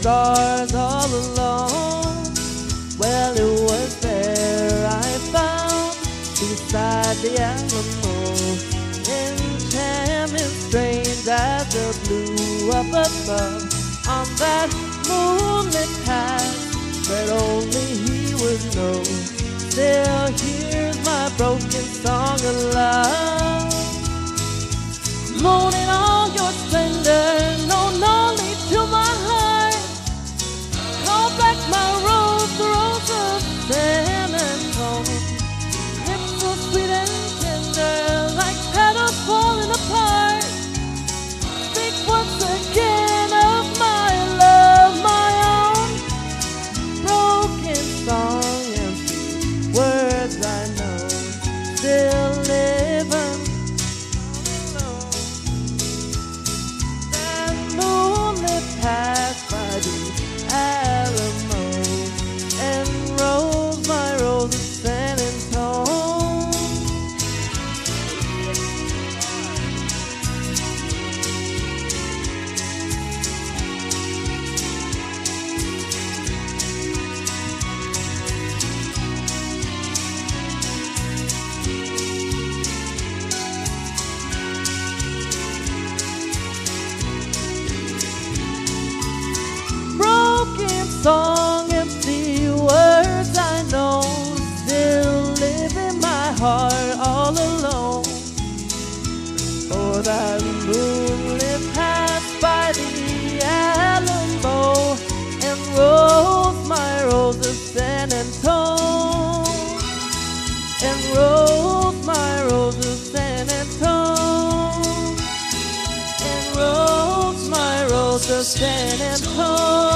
stars all alone. Well, it was there I found, beside the Alamo, enchantment strange as the blue up above, on that moonlit path that only he would know. Still hears my broken song of love. Moon in all your splendor, known only to my heart. Call back my rose, the rose of San Antone. Lips so sweet and tender, like petals falling apart. Speak once again of my love, my own. Broken song, empty words I know, still living. Passed by the Alamo and rose my rose of San Antone. Song, empty words I know, still live in my heart all alone. For that moonlit passed by the Alamo and rose my rose of San Antone, and rose my rose of San Antone, and rose my rose of San Antone.